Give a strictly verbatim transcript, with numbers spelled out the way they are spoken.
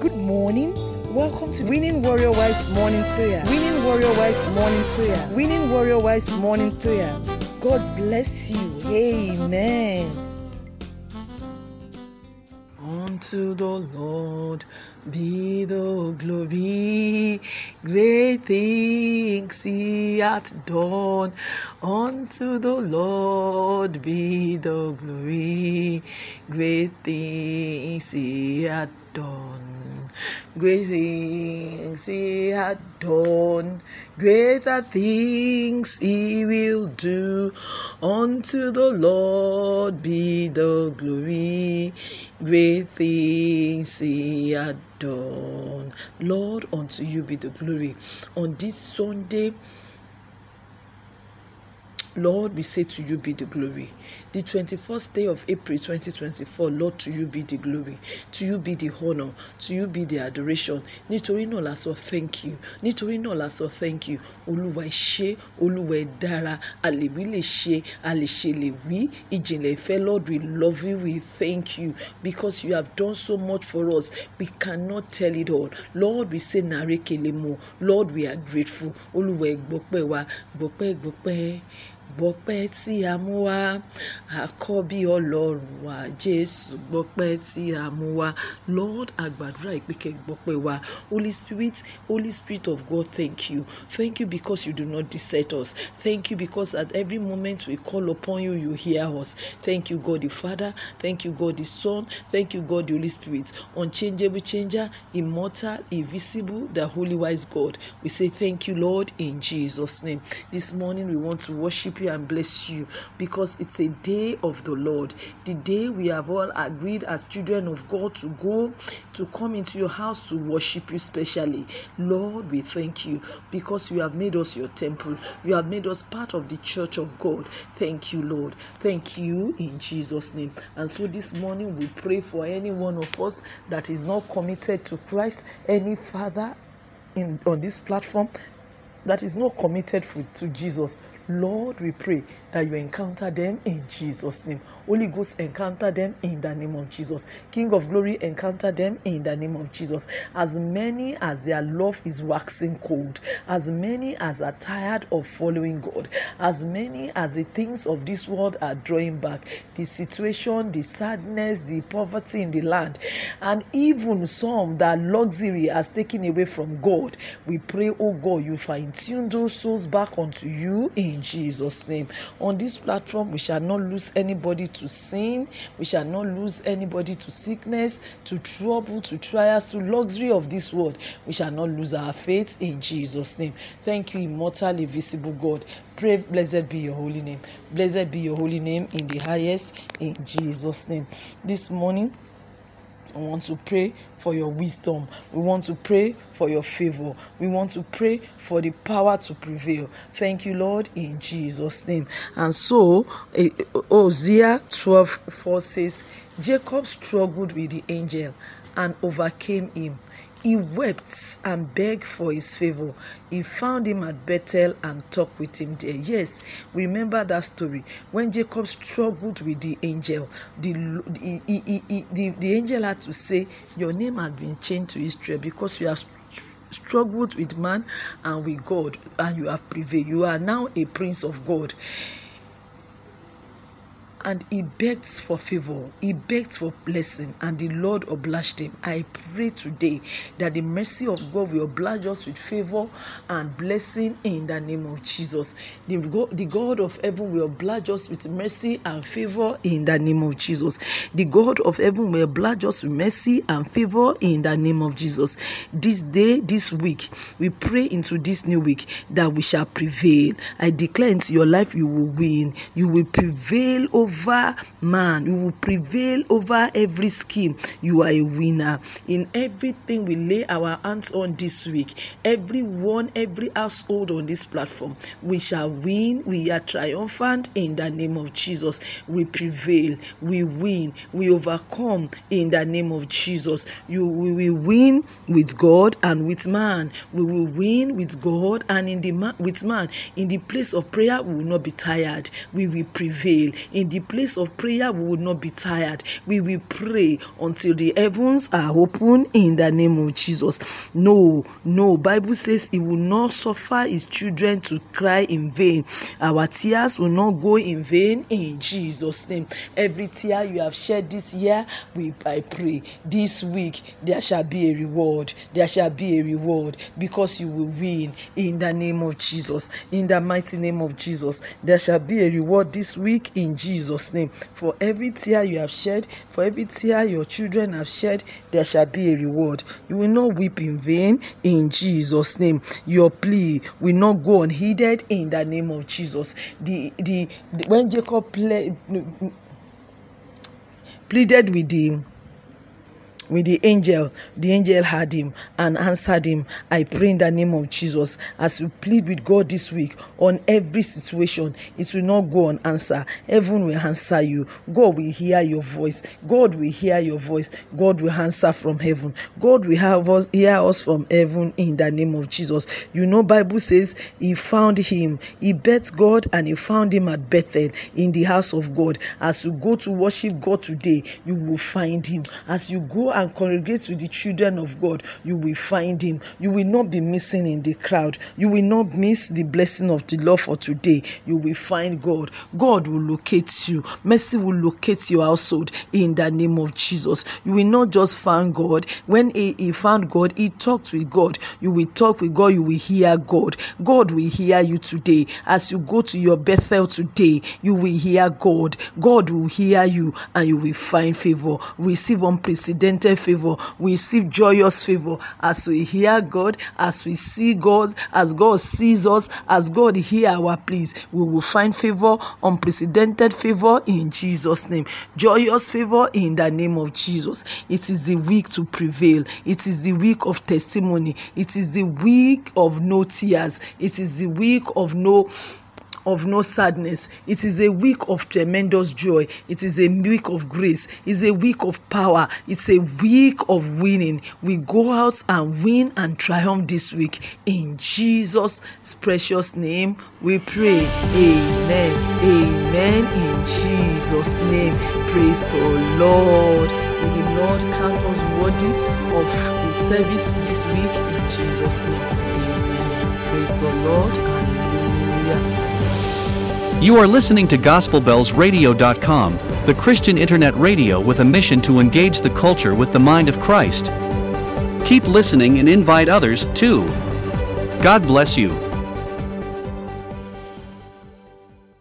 Good morning. Welcome to Winning Warrior Wise Morning Prayer. Winning Warrior Wise Morning Prayer. Winning Warrior Wise Morning Prayer. God bless you. Amen. Unto the Lord be the glory, great things he hath done. Unto the Lord be the glory, great things he hath done. Great things he hath done, greater things he will do. Unto the Lord be the glory, great things he hath done. Lord, unto you be the glory. On this Sunday, Lord, we say to you be the glory. The twenty-first day of April twenty twenty-four, Lord, to you be the glory. To you be the honor. To you be the adoration. Nítorí náà la sọ thank you. Nítorí náà la sọ thank you. Olúwa ẹ ṣé, Olúwa ẹ dára, a lè wí lè ṣe, a lè ṣe lè wí. Ìjìnlẹ̀ ìfẹ́, Lord, we love you, we thank you because you have done so much for us. We cannot tell it all. Lord, we say nàrékelemo. Lord, we are grateful. Olúwa ẹ gbọpẹ́ wa, gbọpẹ́ gbọpẹ́. Gbọpẹ́ tí a mú wá, àkọ́bí Ọlọ́run wa, Jésù gbọpẹ́ tí a mú wá. Lord, a gbàdúrà pé kẹ́ gbọpẹ́ wa. Holy Spirit, Holy Spirit of God, thank you. Thank you because you do not desert us. Thank you because at every moment we call upon you, you hear us. Thank you, God the Father. Thank you, God the Son. Thank you, God the Holy Spirit. Unchangeable changer, immortal, invisible, the holy wise God. We say thank you, Lord, in Jesus' name. This morning we want to worship you and bless you because it's a day of the Lord, the day we have all agreed as children of God to go to come into your house to worship you specially. Lord, we thank you because you have made us your temple. You have made us part of the church of God. Thank you, Lord. Thank you in Jesus' name. And so this morning we pray for any one of us that is not committed to Christ, any father in on this platform that is not committed for, to Jesus. Lord, we pray that you encounter them in Jesus' name. Holy Ghost, encounter them in the name of Jesus. King of glory, encounter them in the name of Jesus. As many as their love is waxing cold, as many as are tired of following God, as many as the things of this world are drawing back, the situation, the sadness, the poverty in the land, and even some that luxury has taken away from God, we pray, oh God, you fine-tune those souls back unto you in Jesus' name. On this platform, we shall not lose anybody to sin. We shall not lose anybody to sickness, to trouble, to trials, to luxury of this world. We shall not lose our faith in Jesus' name. Thank you, immortal, invisible God. Pray, blessed be your holy name. Blessed be your holy name in the highest, in Jesus' name. This morning, I want to pray for your wisdom. We want to pray for your favor. We want to pray for the power to prevail. Thank you, Lord, in Jesus' name. And so, Hosea twelve four says, Jacob struggled with the angel and overcame him. He wept and begged for his favor. He found him at Bethel and talked with him there. Yes, remember that story. When Jacob struggled with the angel, the, the, the, the, the, the angel had to say, your name has been changed to Israel because you have struggled with man and with God and you have prevailed. You are now a prince of God. And he begged for favor, he begged for blessing, and the Lord obliged him. I pray today that the mercy of God will oblige us with favor and blessing in the name of Jesus. The God, the God of heaven will oblige us with mercy and favor in the name of Jesus. The God of heaven will oblige us with mercy and favor in the name of Jesus. This day, this week, we pray into this new week that we shall prevail. I declare into your life you will win. You will prevail over Over man, you will prevail over every scheme. You are a winner in everything we lay our hands on this week. Everyone, every household on this platform, we shall win. We are triumphant in the name of Jesus. We prevail, we win, we overcome in the name of Jesus. You, we will win with God and with man. We will win with God and in the ma- with man. In the place of prayer, we will not be tired. We will prevail. In the place of prayer, we will not be tired. We will pray until the heavens are open in the name of Jesus. No, no. Bible says He will not suffer His children to cry in vain. Our tears will not go in vain in Jesus' name. Every tear you have shed this year, we I pray this week there shall be a reward. There shall be a reward because you will win in the name of Jesus. In the mighty name of Jesus, there shall be a reward this week in Jesus' name. For every tear you have shed, for every tear your children have shed, there shall be a reward. You will not weep in vain in Jesus' name. Your plea will not go unheeded in the name of Jesus. The the, the when Jacob play, pleaded with the with the angel, the angel heard him and answered him. I pray in the name of Jesus, as you plead with God this week on every situation, it will not go unanswered. Heaven will answer you. God will hear your voice. God will hear your voice. God will answer from heaven. God will have us hear us from heaven in the name of Jesus. You know, Bible says he found him. He bet God and he found him at Bethel in the house of God. As you go to worship God today, you will find him. As you go and congregate with the children of God, you will find him. You will not be missing in the crowd. You will not miss the blessing of the Lord for today. You will find God. God will locate you. Mercy will locate your household in the name of Jesus. You will not just find God. When he, he found God, he talked with God. You will talk with God. You will hear God. God will hear you today. As you go to your Bethel today, you will hear God. God will hear you and you will find favor. Receive unprecedented favor. We receive joyous favor as we hear God, as we see God, as God sees us, as God hear our pleas. We will find favor, unprecedented favor in Jesus' name. Joyous favor in the name of Jesus. It is the week to prevail. It is the week of testimony. It is the week of no tears. It is the week of no of no sadness. It is a week of tremendous joy. It is a week of grace. It's a week of power. It's a week of winning. We go out and win and triumph this week. In Jesus' precious name we pray. Amen. Amen. In Jesus' name. Praise the Lord. May the Lord count us worthy of His service this week. In Jesus' name. Amen. Praise the Lord. Hallelujah. You are listening to Gospel Bells Radio dot com, the Christian internet radio with a mission to engage the culture with the mind of Christ. Keep listening and invite others, too. God bless you.